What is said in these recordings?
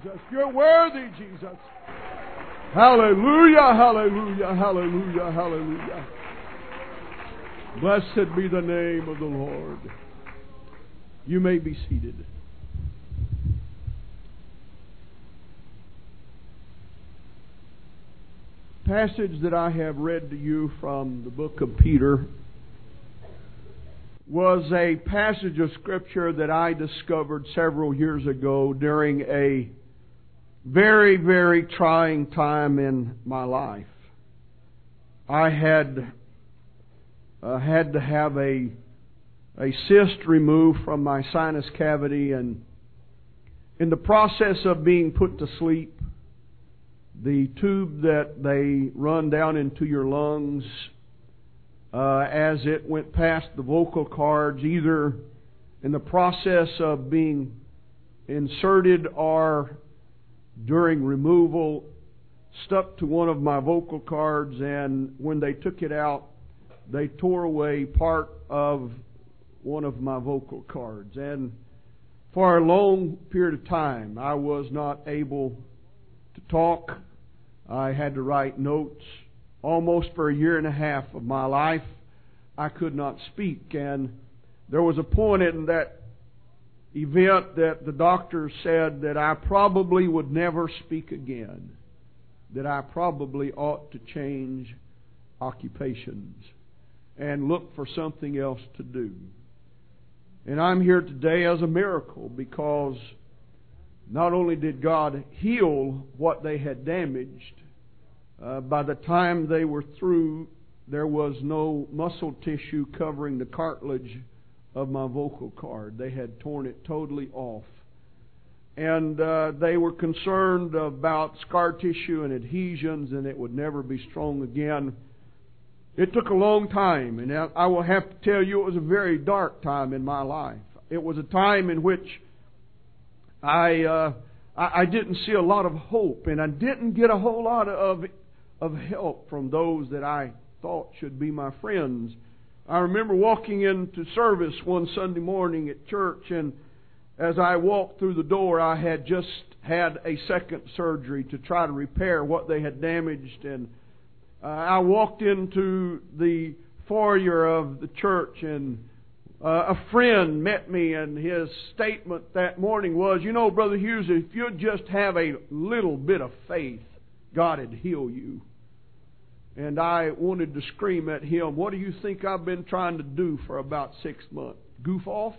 Jesus. You're worthy, Jesus. Hallelujah, hallelujah, hallelujah, hallelujah. Blessed be the name of the Lord. You may be seated. Passage that I have read to you from the book of Peter was a passage of Scripture that I discovered several years ago during a very, very trying time in my life. I had to have a cyst removed from my sinus cavity, and in the process of being put to sleep, the tube that they run down into your lungs, as it went past the vocal cords, either in the process of being inserted or during removal, stuck to one of my vocal cords, and when they took it out, they tore away part of one of my vocal cords. And for a long period of time, I was not able to talk. I had to write notes. Almost for a year and a half of my life, I could not speak. And there was a point in that event that the doctor said that I probably would never speak again, that I probably ought to change occupations and look for something else to do. And I'm here today as a miracle, because not only did God heal what they had damaged, by the time they were through, there was no muscle tissue covering the cartilage of my vocal cord. They had torn it totally off. And they were concerned about scar tissue and adhesions, and it would never be strong again. It took a long time, and I will have to tell you, it was a very dark time in my life. It was a time in which I didn't see a lot of hope, and I didn't get a whole lot of help from those that I thought should be my friends. I remember walking into service one Sunday morning at church, and as I walked through the door, I had just had a second surgery to try to repair what they had damaged, and I walked into the foyer of the church, and a friend met me, and his statement that morning was, "You know, Brother Hughes, if you'd just have a little bit of faith, God would heal you." And I wanted to scream at him, "What do you think I've been trying to do for about 6 months? Goof off?"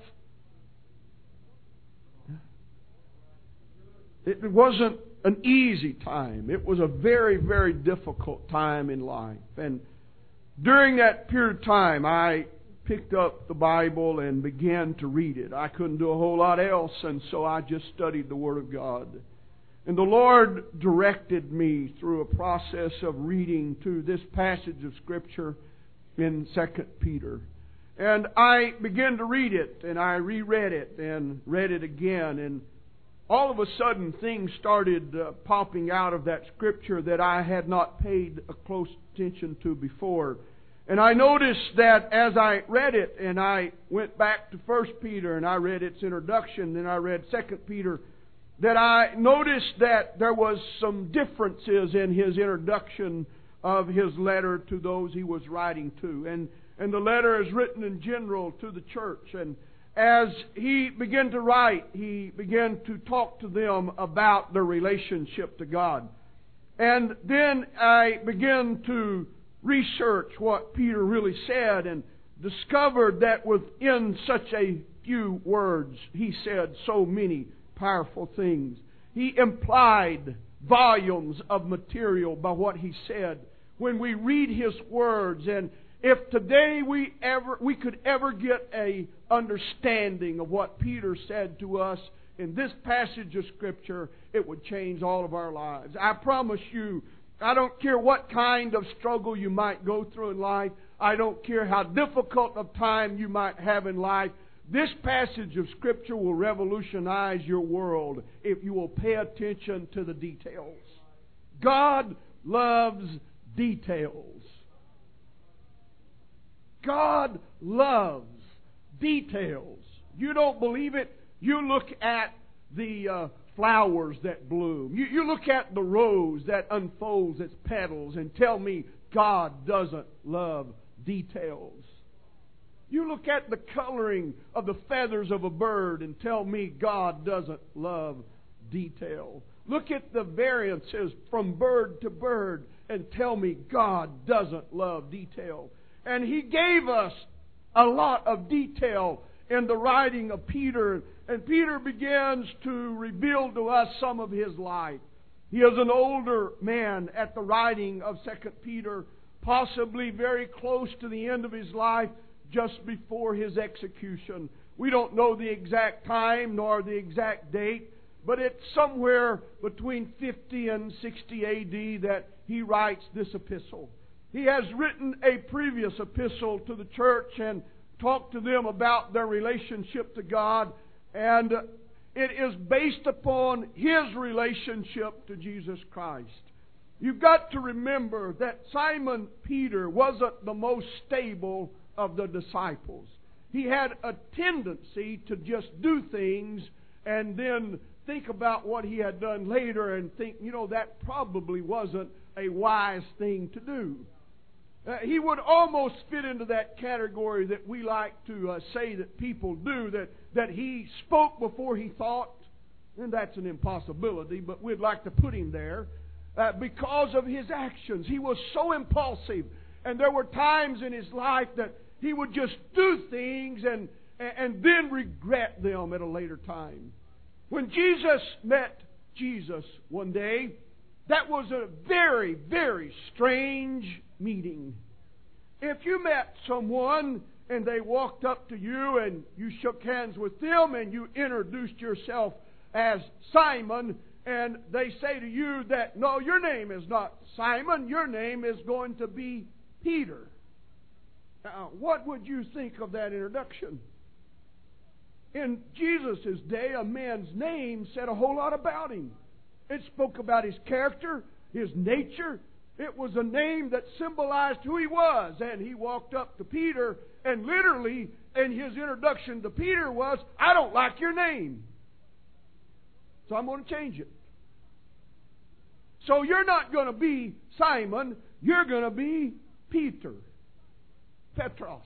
It wasn't an easy time. It was a very, very difficult time in life. And during that period of time, I picked up the Bible and began to read it. I couldn't do a whole lot else, and so I just studied the Word of God. And the Lord directed me through a process of reading to this passage of Scripture in 2 Peter. And I began to read it, and I reread it and read it again, and all of a sudden things started popping out of that Scripture that I had not paid a close attention to before. And I noticed that as I read it, and I went back to 1 Peter and I read its introduction, then I read 2 Peter, that I noticed that there was some differences in his introduction of his letter to those he was writing to. And the letter is written in general to the church. And as he began to write, he began to talk to them about their relationship to God. And then I began to research what Peter really said, and discovered that within such a few words, he said so many powerful things. He implied volumes of material by what he said. When we read his words, and if today we could ever get a understanding of what Peter said to us in this passage of Scripture, it would change all of our lives. I promise you, I don't care what kind of struggle you might go through in life. I don't care how difficult of time you might have in life. This passage of Scripture will revolutionize your world if you will pay attention to the details. God loves details. God loves details. You don't believe it? You look at the flowers that bloom. You look at the rose that unfolds its petals and tell me God doesn't love details. You look at the coloring of the feathers of a bird and tell me God doesn't love detail. Look at the variances from bird to bird and tell me God doesn't love detail. And He gave us a lot of detail in the writing of Peter. And Peter begins to reveal to us some of his life. He is an older man at the writing of 2 Peter, possibly very close to the end of his life, just before his execution. We don't know the exact time nor the exact date, but it's somewhere between 50 and 60 A.D. that he writes this epistle. He has written a previous epistle to the church and talked to them about their relationship to God, and it is based upon his relationship to Jesus Christ. You've got to remember that Simon Peter wasn't the most stable of the disciples. He had a tendency to just do things and then think about what he had done later and think, that probably wasn't a wise thing to do. He would almost fit into that category that we like to say that people do, that he spoke before he thought. And that's an impossibility, but we'd like to put him there because of his actions. He was so impulsive. And there were times in his life that he would just do things and then regret them at a later time. When Jesus met Jesus one day, that was a very, very strange meeting. If you met someone and they walked up to you and you shook hands with them and you introduced yourself as Simon, and they say to you that, no, your name is not Simon, your name is going to be Peter. Now, what would you think of that introduction? In Jesus' day, a man's name said a whole lot about him. It spoke about his character, his nature. It was a name that symbolized who he was. And he walked up to Peter, and literally, in his introduction to Peter was, I don't like your name, so I'm going to change it. So you're not going to be Simon, you're going to be Peter. Petros.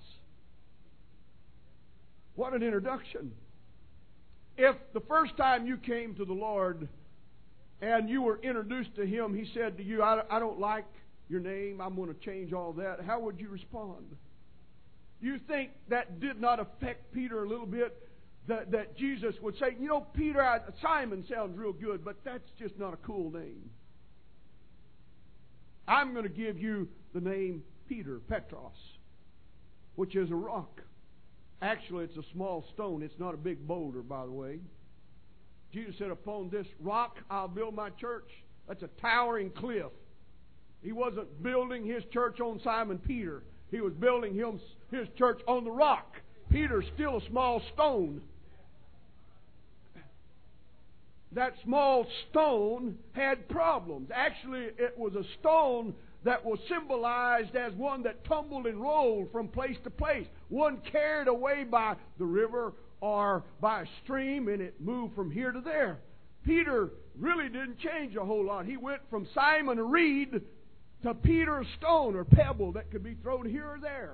What an introduction. If the first time you came to the Lord and you were introduced to Him, He said to you, I don't like your name, I'm going to change all that, how would you respond? You think that did not affect Peter a little bit? That Jesus would say, Peter, Simon sounds real good, but that's just not a cool name. I'm going to give you the name Peter, Petros, which is a rock. Actually, it's a small stone. It's not a big boulder, by the way. Jesus said, upon this rock I'll build my church. That's a towering cliff. He wasn't building His church on Simon Peter. He was building His church on the rock. Peter's still a small stone. That small stone had problems. Actually, it was a stone that was symbolized as one that tumbled and rolled from place to place. One carried away by the river or by a stream, and it moved from here to there. Peter really didn't change a whole lot. He went from Simon a reed to Peter a stone or pebble that could be thrown here or there.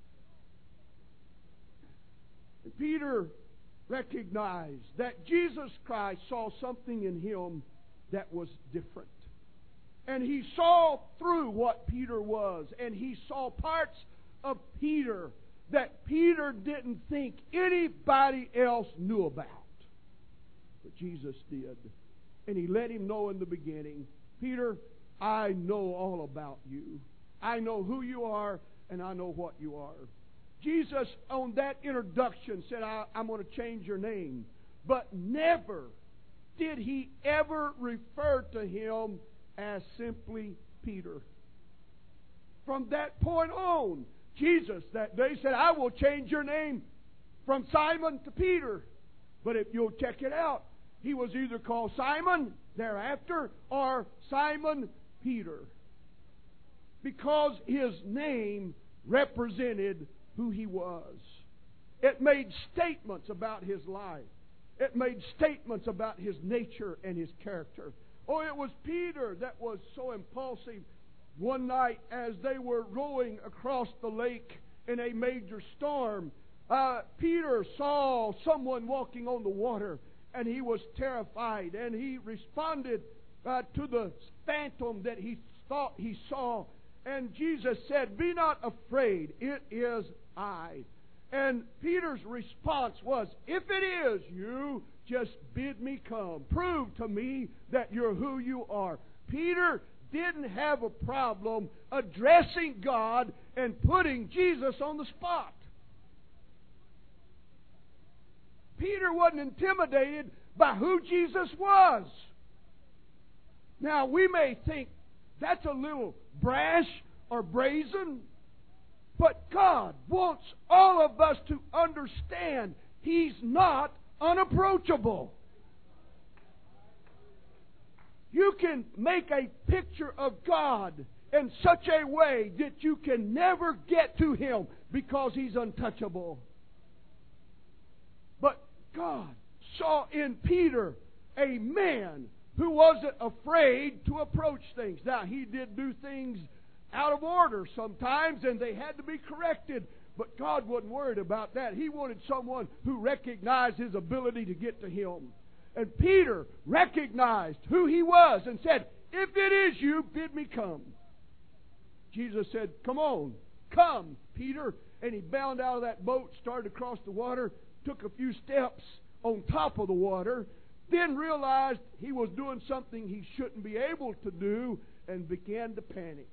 And Peter recognized that Jesus Christ saw something in him that was different. And He saw through what Peter was. And He saw parts of Peter that Peter didn't think anybody else knew about. But Jesus did. And He let him know in the beginning, Peter, I know all about you. I know who you are, and I know what you are. Jesus, on that introduction, said, I'm going to change your name. But never did He ever refer to him as simply Peter. From that point on, Jesus that day said, I will change your name from Simon to Peter. But if you'll check it out, he was either called Simon thereafter or Simon Peter, because his name represented who he was. It made statements about his life. It made statements about his nature and his character. Oh, it was Peter that was so impulsive. One night as they were rowing across the lake in a major storm, Peter saw someone walking on the water, and he was terrified, and he responded to the phantom that he thought he saw. And Jesus said, "Be not afraid, it is I." And Peter's response was, "If it is you, just bid me come. Prove to me that you're who you are." Peter didn't have a problem addressing God and putting Jesus on the spot. Peter wasn't intimidated by who Jesus was. Now, we may think that's a little brash or brazen, but God wants all of us to understand He's not unapproachable. You can make a picture of God in such a way that you can never get to Him because He's untouchable. But God saw in Peter a man who wasn't afraid to approach things. Now, he did do things out of order sometimes, and they had to be corrected. But God wasn't worried about that. He wanted someone who recognized his ability to get to Him. And Peter recognized who he was and said, "If it is you, bid me come." Jesus said, "Come on, come, Peter." And he bounded out of that boat, started across the water, took a few steps on top of the water, then realized he was doing something he shouldn't be able to do, and began to panic.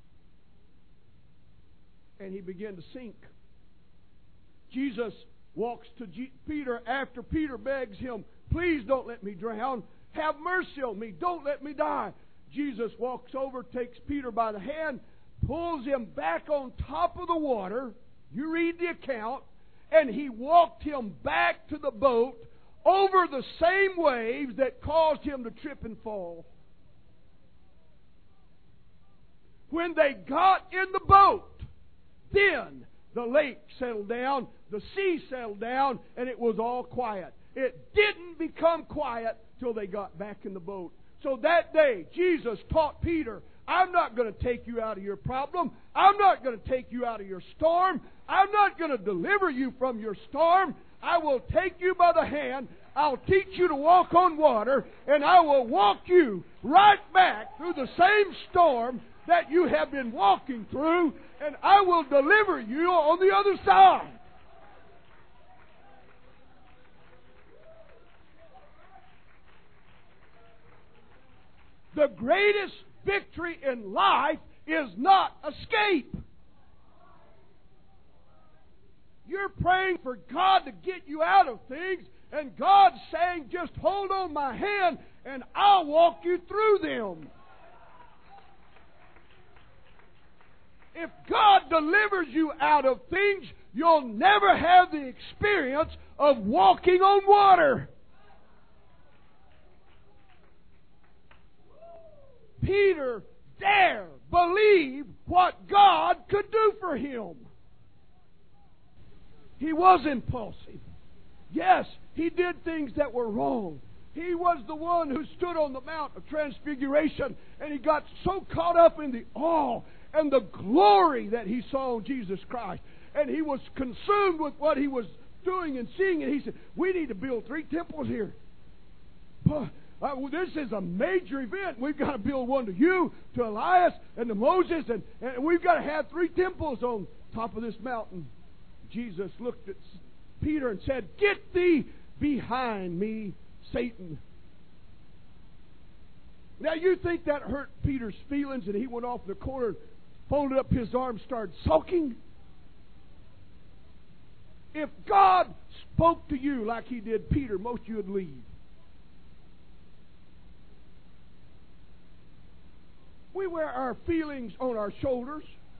And he began to sink. Jesus walks to Peter after Peter begs him, "Please don't let me drown. Have mercy on me. Don't let me die." Jesus walks over, takes Peter by the hand, pulls him back on top of the water. You read the account. And he walked him back to the boat over the same waves that caused him to trip and fall. When they got in the boat, then the lake settled down, the sea settled down, and it was all quiet. It didn't become quiet till they got back in the boat. So that day, Jesus taught Peter, "I'm not going to take you out of your problem. I'm not going to take you out of your storm. I'm not going to deliver you from your storm. I will take you by the hand. I'll teach you to walk on water, and I will walk you right back through the same storm that you have been walking through, and I will deliver you on the other side." The greatest victory in life is not escape. You're praying for God to get you out of things, and God's saying, "Just hold on my hand, and I'll walk you through them." If God delivers you out of things, you'll never have the experience of walking on water. Peter dare believe what God could do for him. He was impulsive. Yes, he did things that were wrong. He was the one who stood on the Mount of Transfiguration, and he got so caught up in the awe and the glory that he saw in Jesus Christ. And he was consumed with what he was doing and seeing, and he said, "We need to build 3 temples here. This is a major event. We've got to build one to you, to Elias, and to Moses, and we've got to have 3 temples on top of this mountain." Jesus looked at Peter and said, "Get thee behind me, Satan." Now you think that hurt Peter's feelings, and he went off in the corner, folded up his arms, started sulking? If God spoke to you like He did Peter, most of you would leave. We wear our feelings on our shoulders.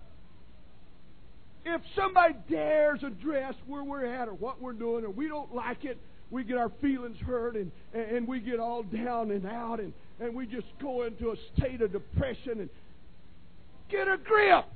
If somebody dares address where we're at or what we're doing, or we don't like it, we get our feelings hurt, and we get all down and out, and we just go into a state of depression. And get a grip.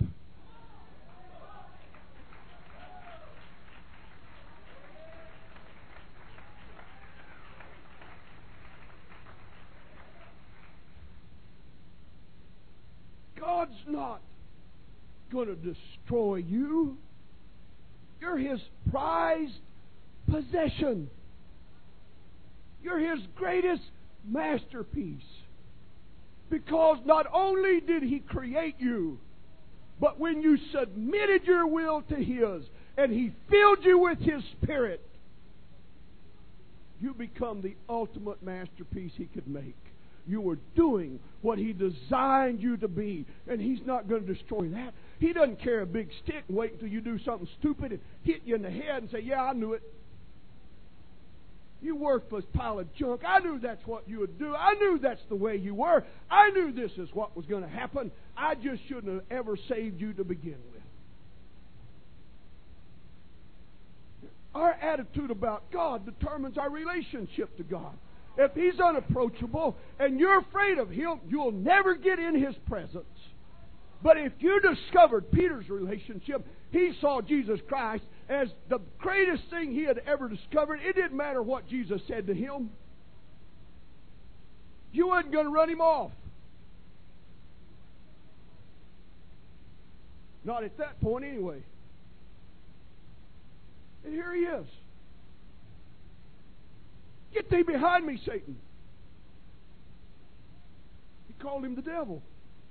God's not going to destroy you. You're His prized possession. You're His greatest masterpiece. Because not only did He create you, but when you submitted your will to His and He filled you with His Spirit, you become the ultimate masterpiece He could make. You were doing what He designed you to be, and He's not going to destroy that. He doesn't carry a big stick and wait until you do something stupid and hit you in the head and say, yeah, I knew it. You worthless pile of junk. I knew that's what you would do. I knew that's the way you were. I knew this is what was going to happen. I just shouldn't have ever saved you to begin with. Our attitude about God determines our relationship to God. If He's unapproachable and you're afraid of Him, you'll never get in His presence. But if you discovered Peter's relationship, he saw Jesus Christ as the greatest thing he had ever discovered. It didn't matter what Jesus said to him. You wasn't going to run Him off. Not at that point anyway. And here He is. Get thee behind me, Satan. He called him the devil.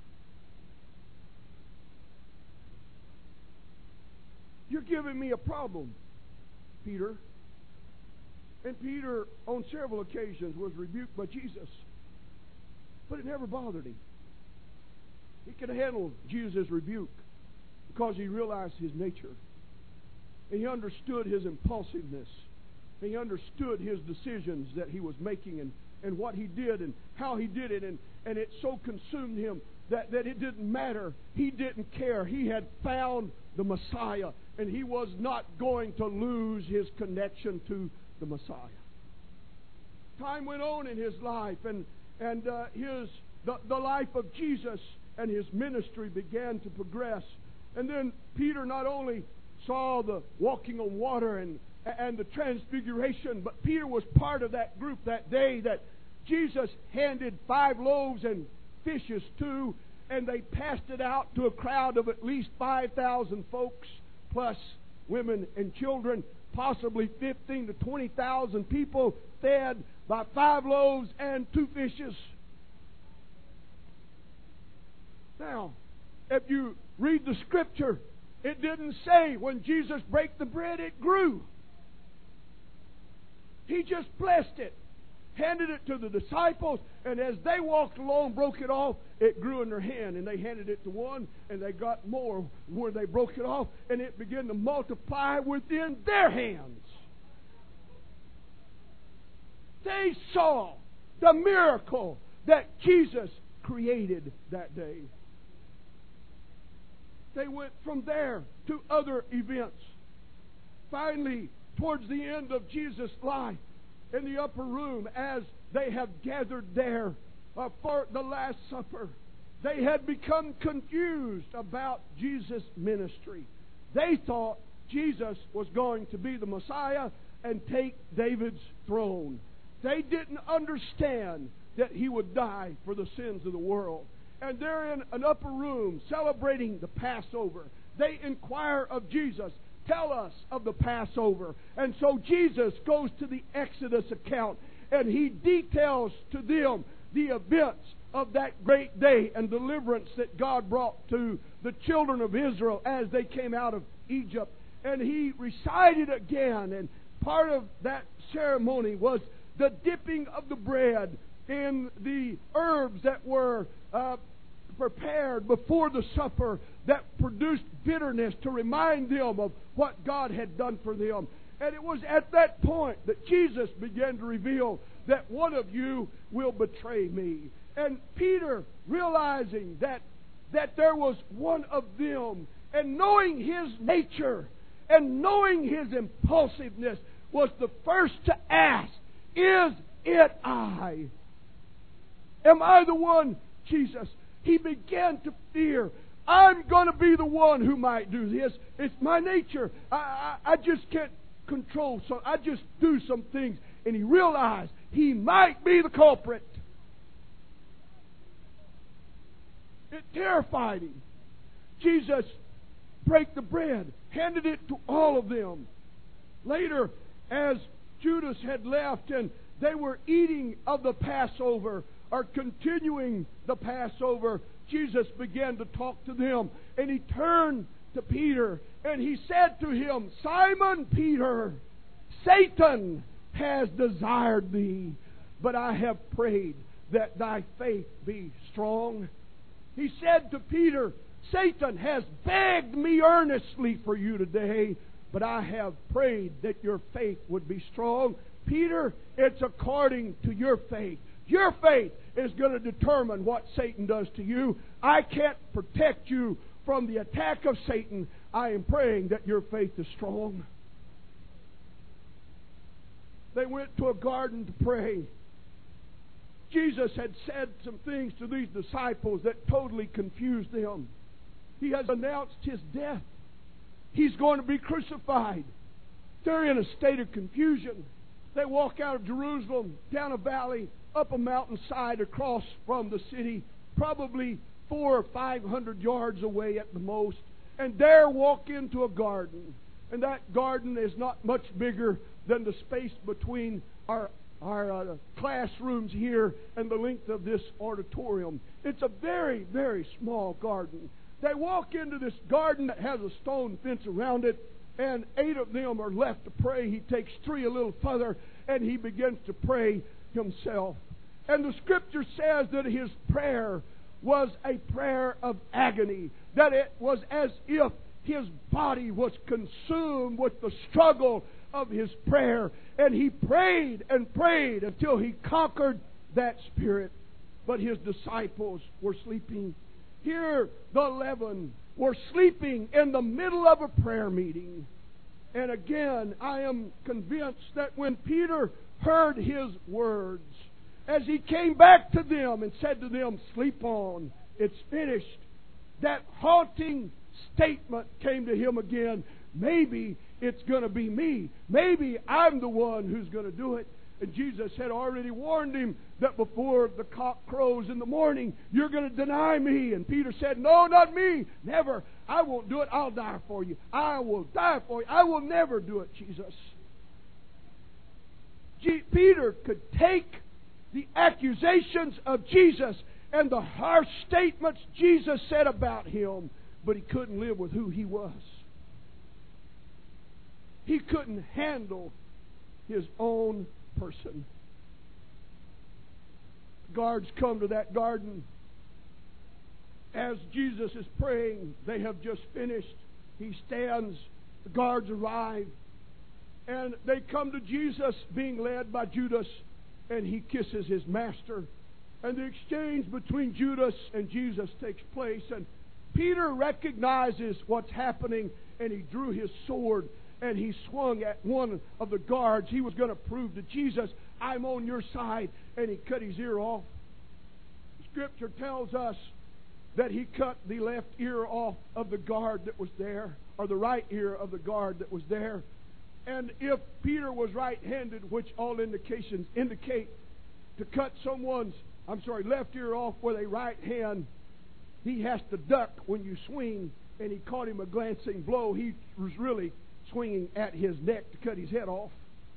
You're giving me a problem, Peter. And Peter, on several occasions, was rebuked by Jesus. But it never bothered him. He could handle Jesus' rebuke because he realized his nature. And he understood his impulsiveness. And he understood his decisions that he was making and what he did and how he did it. And it so consumed him that it didn't matter. He didn't care. He had found the Messiah. And he was not going to lose his connection to the Messiah. Time went on in his life. And the life of Jesus and his ministry began to progress. And then Peter not only saw the walking on water and the transfiguration, but Peter was part of that group that day that Jesus handed 5 loaves and fishes to, and they passed it out to a crowd of at least 5,000 folks, plus women and children, possibly 15 to 20,000 people fed by 5 loaves and 2 fishes. Now, if you read the Scripture, it didn't say when Jesus broke the bread, it grew. He just blessed it, handed it to the disciples, and as they walked along, broke it off, it grew in their hand, and they handed it to one, and they got more where they broke it off, and it began to multiply within their hands. They saw the miracle that Jesus created that day. They went from there to other events. Finally, towards the end of Jesus' life, in the upper room, as they have gathered there for the Last Supper, they had become confused about Jesus' ministry. They thought Jesus was going to be the Messiah and take David's throne. They didn't understand that He would die for the sins of the world. And they're in an upper room celebrating the Passover. They inquire of Jesus, tell us of the Passover. And so Jesus goes to the Exodus account and He details to them the events of that great day and deliverance that God brought to the children of Israel as they came out of Egypt. And He recited again, and part of that ceremony was the dipping of the bread in the herbs that were prepared before the supper that produced bitterness to remind them of what God had done for them. And it was at that point that Jesus began to reveal that one of you will betray me. And Peter, realizing that there was one of them, and knowing his nature and knowing his impulsiveness, was the first to ask, is it I? Am I the one, Jesus? He began to fear. I'm going to be the one who might do this. It's my nature. I just can't control. So I just do some things. And he realized he might be the culprit. It terrified him. Jesus broke the bread, handed it to all of them. Later, as Judas had left and they were eating of the Passover, or continuing the Passover, Jesus began to talk to them. And He turned to Peter and He said to him, Simon Peter, Satan has desired thee, but I have prayed that thy faith be strong. He said to Peter, Satan has begged me earnestly for you today, but I have prayed that your faith would be strong. Peter, it's according to your faith. Your faith is going to determine what Satan does to you. I can't protect you from the attack of Satan. I am praying that your faith is strong. They went to a garden to pray. Jesus had said some things to these disciples that totally confused them. He has announced His death. He's going to be crucified. They're in a state of confusion. They walk out of Jerusalem, down a valley, up a mountainside, across from the city, probably 400 or 500 yards away at the most. And there walk into a garden. And that garden is not much bigger than the space between our classrooms here and the length of this auditorium. It's a very, very small garden. They walk into this garden that has a stone fence around it, and 8 of them are left to pray. He takes 3 a little further, and he begins to pray himself. And the Scripture says that his prayer was a prayer of agony, that it was as if his body was consumed with the struggle of his prayer. And he prayed and prayed until he conquered that spirit. But his disciples were sleeping. Here, the 11 were sleeping in the middle of a prayer meeting. And again, I am convinced that when Peter heard his words, as he came back to them and said to them, sleep on, it's finished, that haunting statement came to him again. Maybe it's going to be me. Maybe I'm the one who's going to do it. And Jesus had already warned him that before the cock crows in the morning, you're going to deny me. And Peter said, no, not me. Never. I won't do it. I'll die for you. I will die for you. I will never do it, Jesus. Peter could take the accusations of Jesus and the harsh statements Jesus said about him, but he couldn't live with who he was. He couldn't handle his own person. Guards come to that garden. As Jesus is praying, they have just finished. He stands. The guards arrive. And they come to Jesus, being led by Judas, and he kisses his master. And the exchange between Judas and Jesus takes place. And Peter recognizes what's happening, and he drew his sword and he swung at one of the guards. He was going to prove to Jesus, I'm on your side. And he cut his ear off. Scripture tells us that he cut the left ear off of the guard that was there, or the right ear of the guard that was there. And if Peter was right-handed, which all indications indicate, to cut someone's left ear off with a right hand, he has to duck when you swing. And he caught him a glancing blow. He was really swinging at his neck to cut his head off.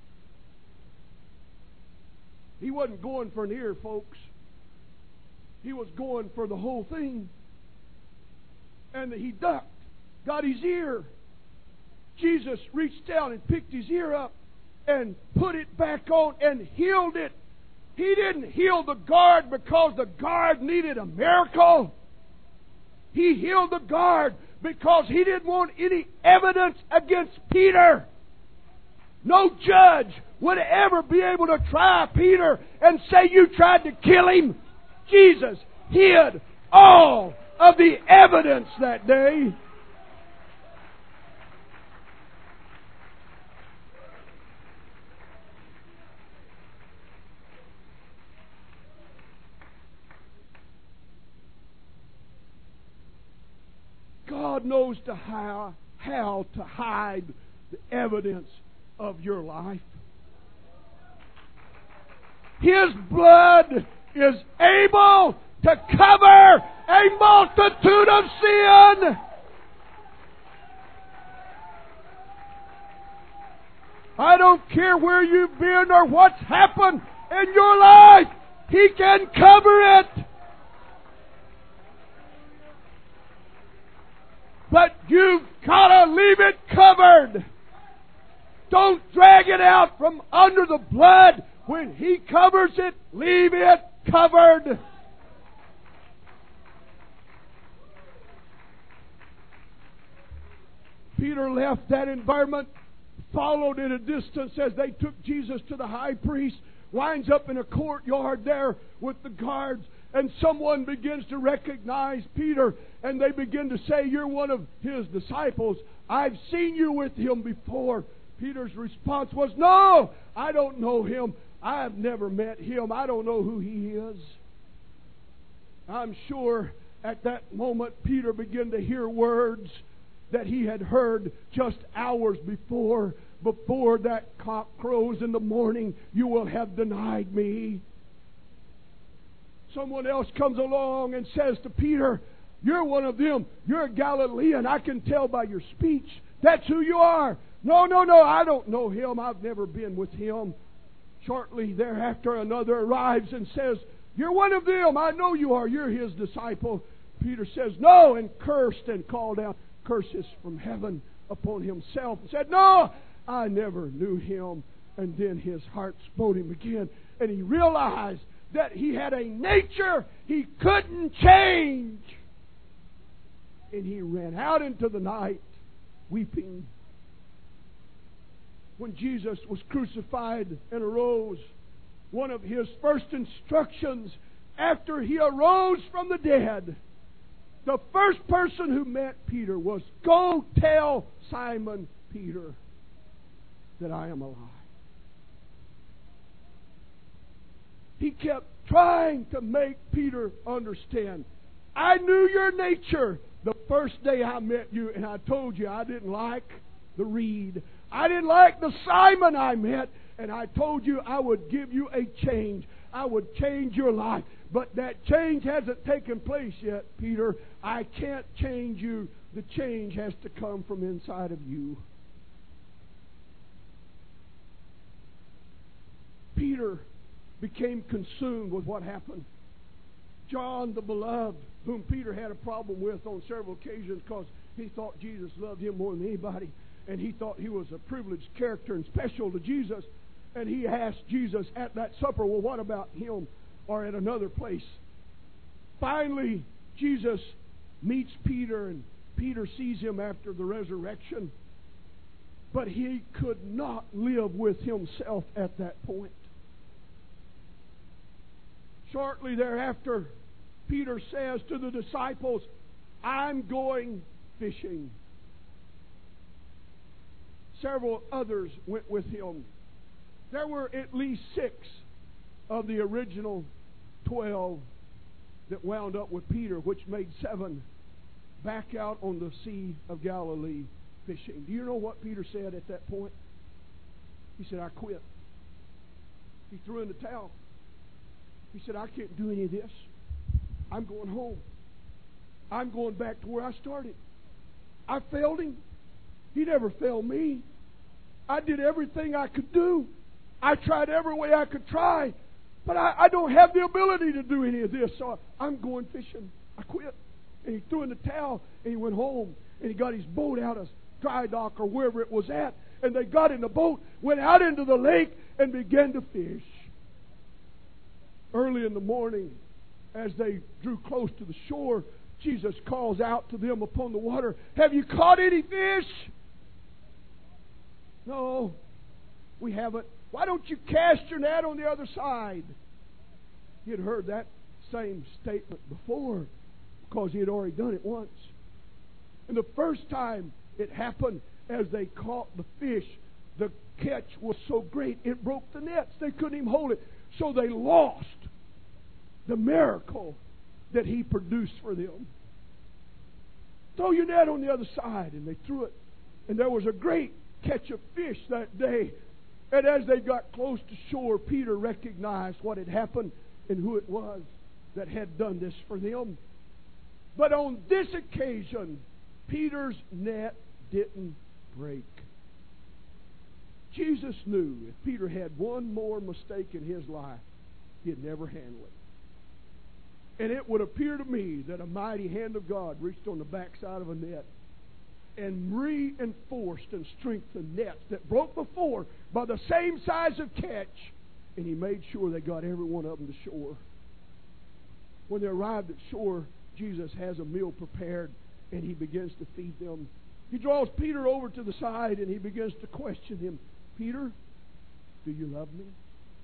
He wasn't going for an ear, folks. He was going for the whole thing. And he ducked, got his ear. Jesus reached down and picked his ear up and put it back on and healed it. He didn't heal the guard because the guard needed a miracle. He healed the guard because he didn't want any evidence against Peter. No judge would ever be able to try Peter and say you tried to kill him. Jesus hid all of the evidence that day. God knows how to hide the evidence of your life. His blood is able to cover a multitude of sin. I don't care where you've been or what's happened in your life. He can cover it. But you've got to leave it covered. Don't drag it out from under the blood. When He covers it, leave it covered. Peter left that environment, followed at a distance as they took Jesus to the high priest, winds up in a courtyard there with the guards, and someone begins to recognize Peter, and they begin to say, "You're one of His disciples. I've seen you with Him before." Peter's response was, "No, I don't know Him. I've never met Him. I don't know who He is." I'm sure at that moment Peter began to hear words that he had heard just hours before. "Before that cock crows in the morning, you will have denied me." Someone else comes along and says to Peter, "You're one of them. You're a Galilean. I can tell by your speech. That's who you are." No, I don't know Him. I've never been with Him." Shortly thereafter, another arrives and says, "You're one of them. I know you are. You're His disciple." Peter says, "No," and cursed and called out curses from heaven upon himself and said, "No, I never knew Him." And then his heart smote him again, and he realized that he had a nature he couldn't change. And he ran out into the night weeping. When Jesus was crucified and arose, one of His first instructions after He arose from the dead, the first person who met Peter was, "Go tell Simon Peter that I am alive." He kept trying to make Peter understand. "I knew your nature the first day I met you, and I told you I didn't like the reed. I didn't like the Simon I met, and I told you I would give you a change. I would change your life. But that change hasn't taken place yet, Peter. I can't change you. The change has to come from inside of you." Peter became consumed with what happened. John the Beloved, whom Peter had a problem with on several occasions because he thought Jesus loved him more than anybody, and he thought he was a privileged character and special to Jesus. And he asked Jesus at that supper, "Well, what about him?" or at another place. Finally, Jesus meets Peter, and Peter sees him after the resurrection. But he could not live with himself at that point. Shortly thereafter, Peter says to the disciples, "I'm going fishing." Several others went with him. There were at least 6 of the original 12 that wound up with Peter, which made 7 back out on the Sea of Galilee fishing. Do you know what Peter said at that point? He said, "I quit." He threw in the towel. He said, "I can't do any of this. I'm going home. I'm going back to where I started. I failed Him. He never failed me. I did everything I could do. I tried every way I could try. But I don't have the ability to do any of this. So I'm going fishing. I quit." And he threw in the towel and he went home. And he got his boat out of dry dock or wherever it was at. And they got in the boat, went out into the lake, and began to fish. Early in the morning, as they drew close to the shore, Jesus calls out to them upon the water, "Have you caught any fish?" "No, we haven't." "Why don't you cast your net on the other side?" He had heard that same statement before because he had already done it once. And the first time it happened, as they caught the fish, the catch was so great it broke the nets. They couldn't even hold it. So they lost the miracle that He produced for them. "Throw your net on the other side." And they threw it. And there was a great catch of fish that day. And as they got close to shore, Peter recognized what had happened and who it was that had done this for them. But on this occasion, Peter's net didn't break. Jesus knew if Peter had one more mistake in his life, he'd never handle it. And it would appear to me that a mighty hand of God reached on the backside of a net and reinforced and strengthened nets that broke before by the same size of catch, and He made sure they got every one of them to shore. When they arrived at shore, Jesus has a meal prepared, and He begins to feed them. He draws Peter over to the side, and He begins to question him. Peter, do you love me?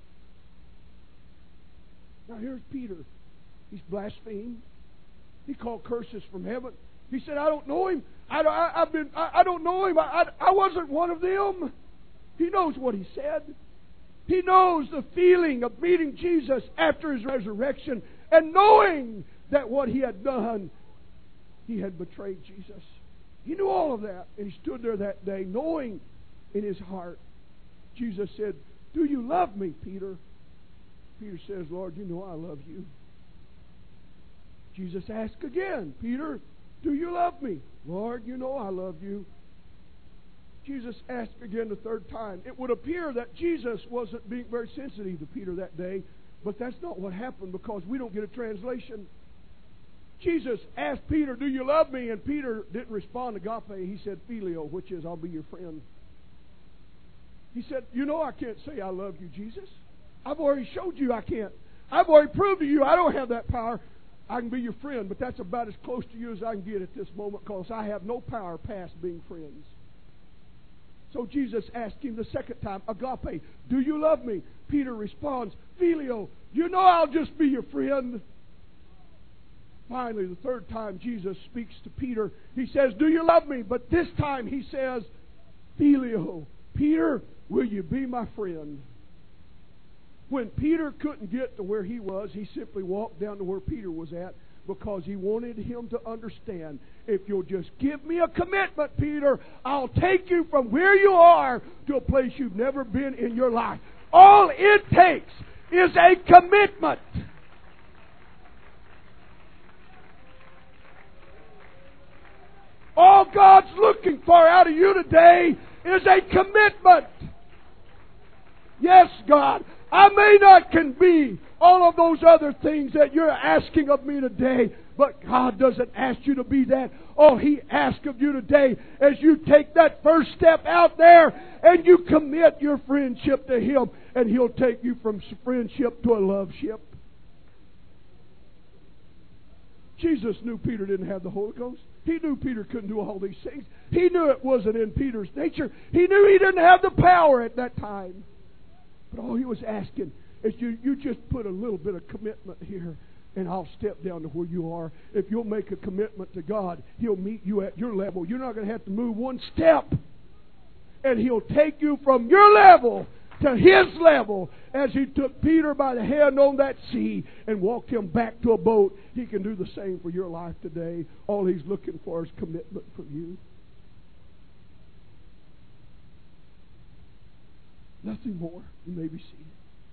Now here's Peter. He's blasphemed. He called curses from heaven. He said, I don't know him. I don't know him. I wasn't one of them. He knows what he said. He knows the feeling of meeting Jesus after His resurrection and knowing that what he had done, he had betrayed Jesus. He knew all of that. And he stood there that day knowing in his heart. Jesus said, do you love me, Peter? Peter says, Lord, you know I love you. Jesus asked again, Peter, do you love me? Lord, you know I love you. Jesus asked again the third time. It would appear that Jesus wasn't being very sensitive to Peter that day, but that's not what happened because we don't get a translation. Jesus asked Peter, do you love me? And Peter didn't respond agape. He said, phileo, which is, I'll be your friend. He said, you know I can't say I love you, Jesus. I've already showed you I can't. I've already proved to you I don't have that power. I can be your friend, but that's about as close to you as I can get at this moment because I have no power past being friends. So Jesus asked him the second time, agape, do you love me? Peter responds, phileo, you know I'll just be your friend. Finally, the third time Jesus speaks to Peter, He says, do you love me? But this time He says, phileo, Peter, will you be my friend? When Peter couldn't get to where he was, he simply walked down to where Peter was at because he wanted him to understand, if you'll just give me a commitment, Peter, I'll take you from where you are to a place you've never been in your life. All it takes is a commitment. All God's looking for out of you today is a commitment. Yes, God, I may not can be all of those other things that you're asking of me today, but God doesn't ask you to be that. All He asks of you today is you take that first step out there and you commit your friendship to Him, and He'll take you from friendship to a loveship. Jesus knew Peter didn't have the Holy Ghost. He knew Peter couldn't do all these things. He knew it wasn't in Peter's nature. He knew he didn't have the power at that time. But all He was asking is you just put a little bit of commitment here, and I'll step down to where you are. If you'll make a commitment to God, He'll meet you at your level. You're not going to have to move one step. And He'll take you from your level to His level. As He took Peter by the hand on that sea and walked him back to a boat, He can do the same for your life today. All He's looking for is commitment from you. Nothing more. You may be seated.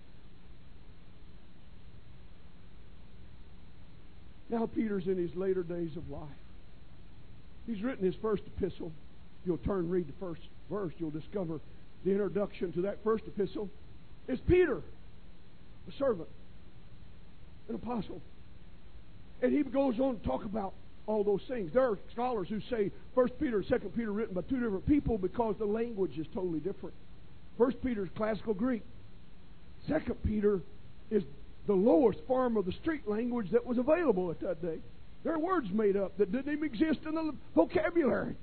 Now Peter's in his later days of life. He's written his first epistle. If you'll turn and read the first verse, you'll discover the introduction to that first epistle is Peter, a servant, an apostle. And he goes on to talk about all those things. There are scholars who say 1 Peter and 2 Peter written by two different people because the language is totally different. 1 Peter is classical Greek. 2 Peter is the lowest form of the street language that was available at that day. There are words made up that didn't even exist in the vocabulary.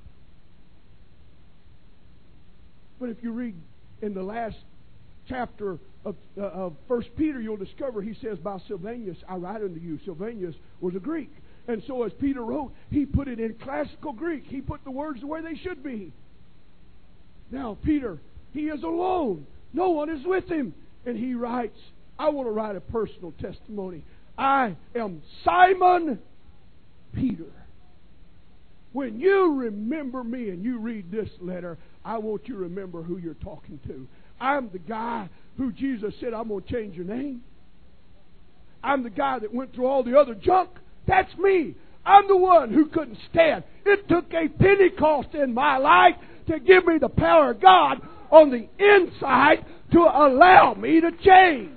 But if you read in the last chapter of 1 Peter, you'll discover he says, by Silvanus I write unto you. Silvanus was a Greek. And so as Peter wrote, he put it in classical Greek. He put the words where they should be. Now Peter, he is alone. No one is with him. And he writes, I want to write a personal testimony. I am Simon Peter. When you remember me and you read this letter, I want you to remember who you're talking to. I'm the guy who Jesus said, I'm going to change your name. I'm the guy that went through all the other junk. That's me. I'm the one who couldn't stand. It took a Pentecost in my life to give me the power of God on the inside to allow me to change.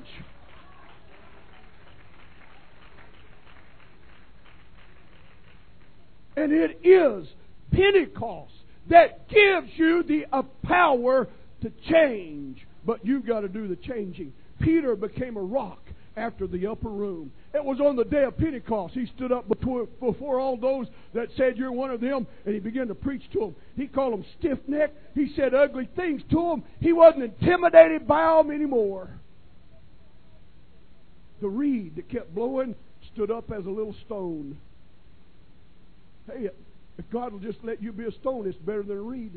And it is Pentecost that gives you the power to change. But you've got to do the changing. Peter became a rock after the upper room. It was on the day of Pentecost. He stood up before all those that said, "You're one of them," and he began to preach to them. He called them stiff-necked. He said ugly things to them. He wasn't intimidated by them anymore. The reed that kept blowing stood up as a little stone. Hey, if God will just let you be a stone, it's better than a reed.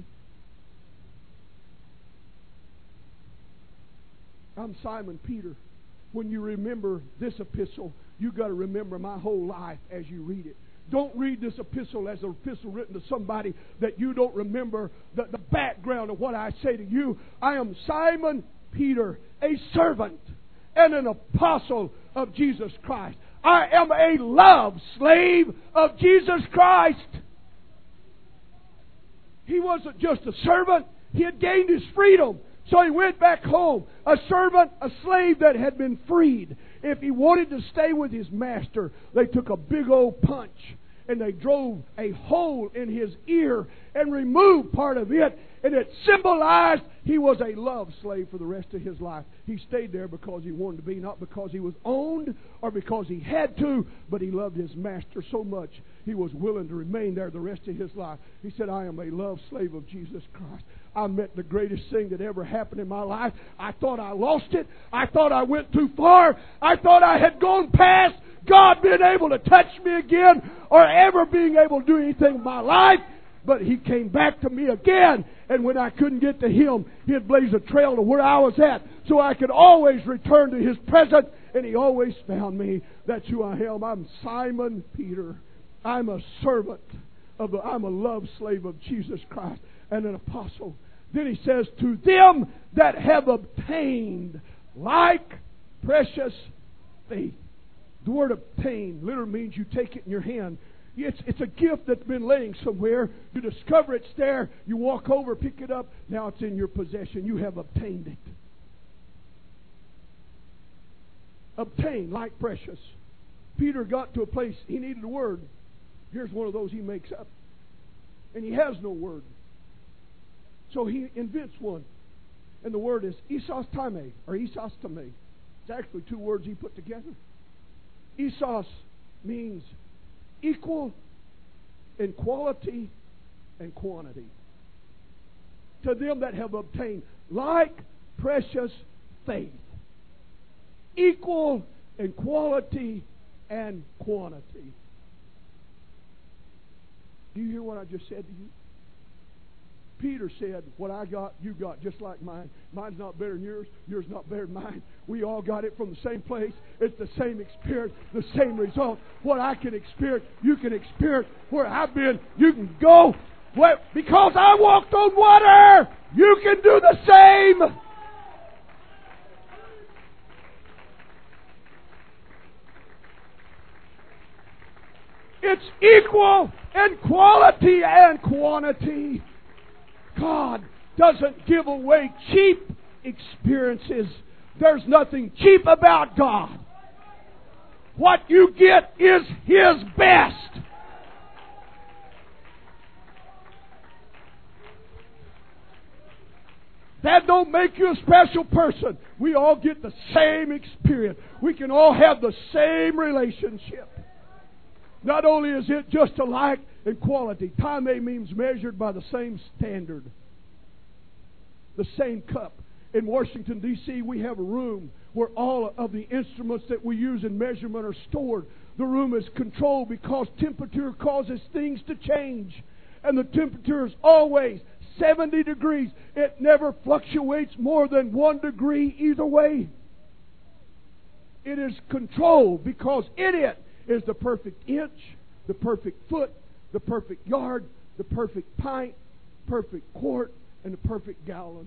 I'm Simon Peter. When you remember this epistle, you've got to remember my whole life as you read it. Don't read this epistle as an epistle written to somebody that you don't remember the background of what I say to you. I am Simon Peter, a servant and an apostle of Jesus Christ. I am a love slave of Jesus Christ. He wasn't just a servant. He had gained his freedom. So he went back home, a servant, a slave that had been freed. If he wanted to stay with his master, they took a big old punch and they drove a hole in his ear and removed part of it. And it symbolized he was a love slave for the rest of his life. He stayed there because he wanted to be, not because he was owned or because he had to, but he loved his master so much he was willing to remain there the rest of his life. He said, I am a love slave of Jesus Christ. I met the greatest thing that ever happened in my life. I thought I lost it. I thought I went too far. I thought I had gone past God being able to touch me again or ever being able to do anything in my life. But He came back to me again. And when I couldn't get to Him, He'd blaze a trail to where I was at so I could always return to His presence. And He always found me. That's who I am. I'm Simon Peter. I'm a servant I'm a love slave of Jesus Christ and an apostle. Then He says, to them that have obtained like precious faith. The word obtain literally means you take it in your hand. It's a gift that's been laying somewhere. You discover it's there. You walk over, pick it up. Now it's in your possession. You have obtained it. Obtain like precious. Peter got to a place he needed a word. Here's one of those he makes up. And he has no word. So he invents one. And the word is isostame or isostame. It's actually two words he put together. Isos means equal in quality and quantity. To them that have obtained like precious faith. Equal in quality and quantity. Do you hear what I just said to you? Peter said, what I got, you got, just like mine. Mine's not better than yours. Yours not better than mine. We all got it from the same place. It's the same experience, the same result. What I can experience, you can experience. Where I've been, you can go. Because I walked on water, you can do the same. It's equal in quality and quantity. God doesn't give away cheap experiences. There's nothing cheap about God. What you get is His best. That don't make you a special person. We all get the same experience. We can all have the same relationship. Not only is it just alike in quality, time means measured by the same standard. The same cup. In Washington, D.C., we have a room where all of the instruments that we use in measurement are stored. The room is controlled because temperature causes things to change. And the temperature is always 70 degrees. It never fluctuates more than 1 degree either way. It is controlled because in it is the perfect inch, the perfect foot, the perfect yard, the perfect pint, perfect quart, and the perfect gallon.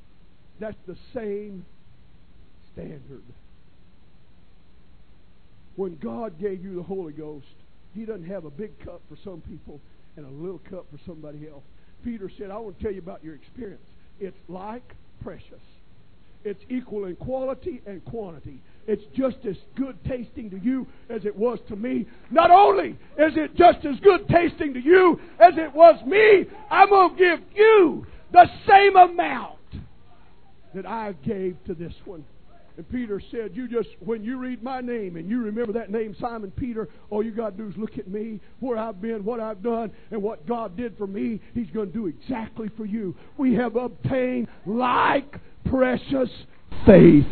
That's the same standard. When God gave you the Holy Ghost, He doesn't have a big cup for some people and a little cup for somebody else. Peter said, I want to tell you about your experience. It's like precious. It's equal in quality and quantity. It's just as good tasting to you as it was to me. Not only is it just as good tasting to you as it was me, I'm going to give you the same amount that I gave to this one. And Peter said, when you read my name and you remember that name, Simon Peter, all you got to do is look at me, where I've been, what I've done, and what God did for me. He's going to do exactly for you. We have obtained like precious faith.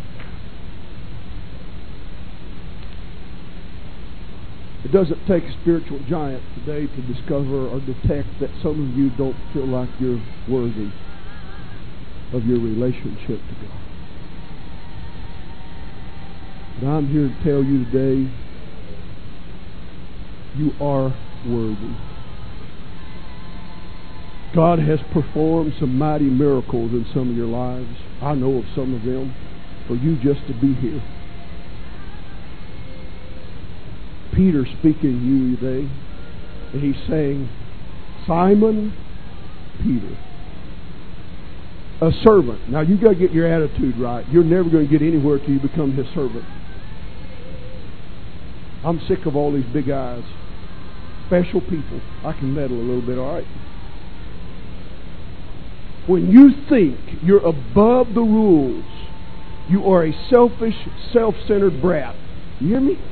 It doesn't take a spiritual giant today to discover or detect that some of you don't feel like you're worthy of your relationship to God. But I'm here to tell you today, you are worthy. God has performed some mighty miracles in some of your lives. I know of some of them. For you just to be here. Peter speaking to you today, and he's saying, Simon Peter, a servant. Now you got to get your attitude right. You're never going to get anywhere till you become His servant. I'm sick of all these big eyes. Special people. I can meddle a little bit, all right? When you think you're above the rules, you are a selfish, self-centered brat. You hear me?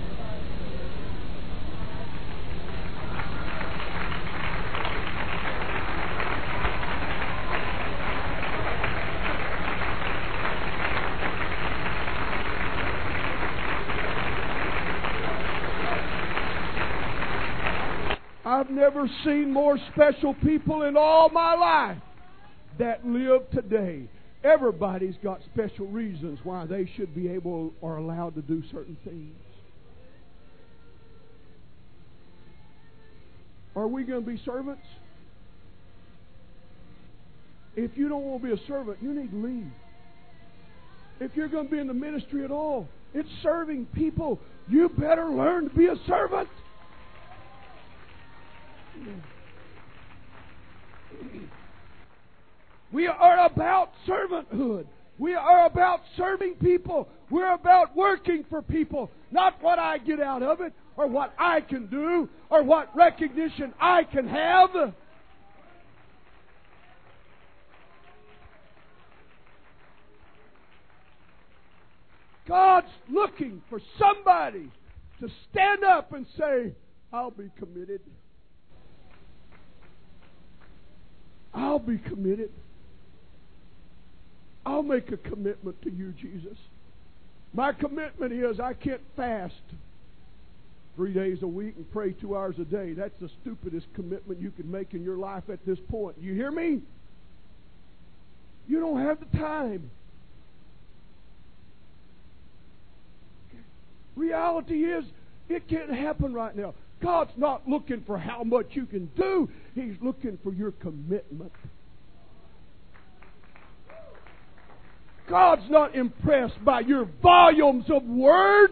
I've never seen more special people in all my life that live today. Everybody's got special reasons why they should be able or allowed to do certain things. Are we going to be servants? If you don't want to be a servant, you need to leave. If you're going to be in the ministry at all, it's serving people. You better learn to be a servant. We are about servanthood. We are about serving people. We're about working for people. Not what I get out of it, or what I can do, or what recognition I can have. God's looking for somebody to stand up and say, I'll be committed. I'll be committed. I'll make a commitment to you, Jesus. My commitment is I can't fast 3 days a week and pray 2 hours a day. That's the stupidest commitment you can make in your life at this point. You hear me? You don't have the time. Reality is, it can't happen right now. God's not looking for how much you can do. He's looking for your commitment. God's not impressed by your volumes of words.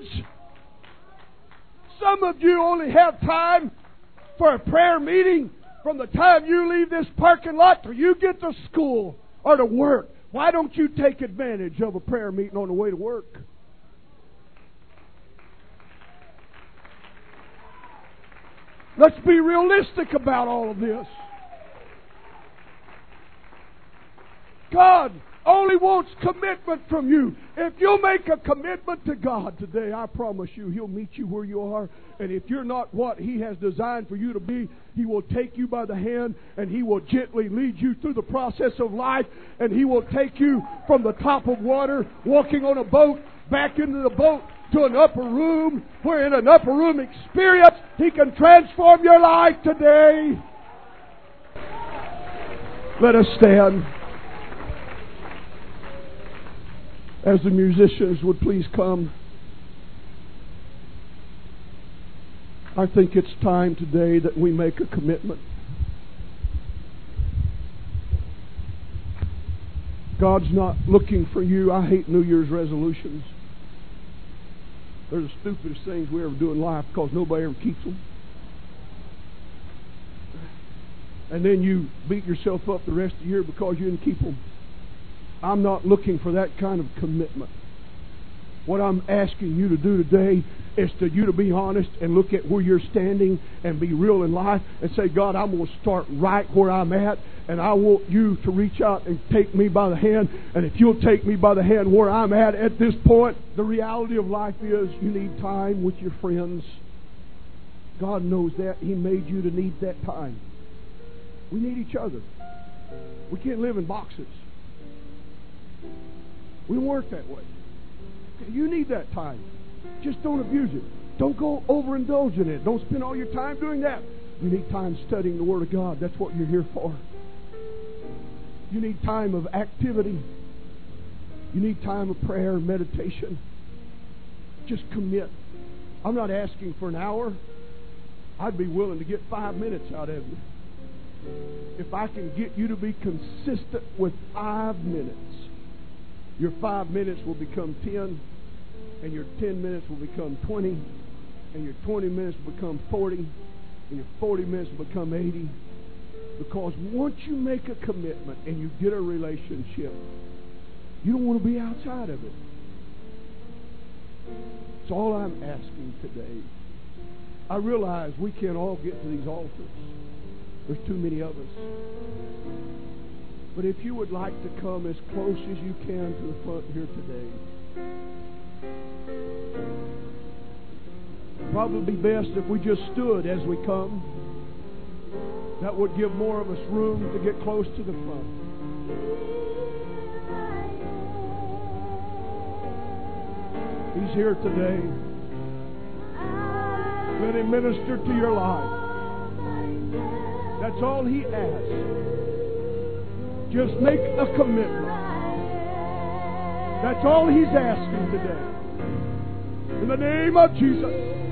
Some of you only have time for a prayer meeting from the time you leave this parking lot till you get to school or to work. Why don't you take advantage of a prayer meeting on the way to work? Let's be realistic about all of this. God only wants commitment from you. If you'll make a commitment to God today, I promise you, He'll meet you where you are. And if you're not what He has designed for you to be, He will take you by the hand and He will gently lead you through the process of life. And He will take you from the top of water, walking on a boat, back into the boat, to an upper room, where in an upper room experience He can transform your life today. Let us stand. As the musicians would please come. I think it's time today that we make a commitment. God's not looking for you. I hate New Year's resolutions. They're the stupidest things we ever do in life because nobody ever keeps them. And then you beat yourself up the rest of the year because you didn't keep them. I'm not looking for that kind of commitment. What I'm asking you to do today is to you to be honest and look at where you're standing and be real in life and say, God, I'm going to start right where I'm at, and I want you to reach out and take me by the hand. And if you'll take me by the hand where I'm at this point, the reality of life is you need time with your friends. God knows that. He made you to need that time. We need each other. We can't live in boxes. We don't work that way. You need that time. Just don't abuse it. Don't go overindulge in it. Don't spend all your time doing that. You need time studying the Word of God. That's what you're here for. You need time of activity. You need time of prayer and meditation. Just commit. I'm not asking for an hour. I'd be willing to get 5 minutes out of you. If I can get you to be consistent with 5 minutes, your 5 minutes will become 10, and your 10 minutes will become 20, and your 20 minutes will become 40, and your 40 minutes will become 80. Because once you make a commitment and you get a relationship, you don't want to be outside of it. That's all I'm asking today. I realize we can't all get to these altars. There's too many of us. But if you would like to come as close as you can to the front here today, probably best if we just stood as we come. That would give more of us room to get close to the front. He's here today. Let Him minister to your life. That's all He asks. Just make a commitment. That's all He's asking today. In the name of Jesus.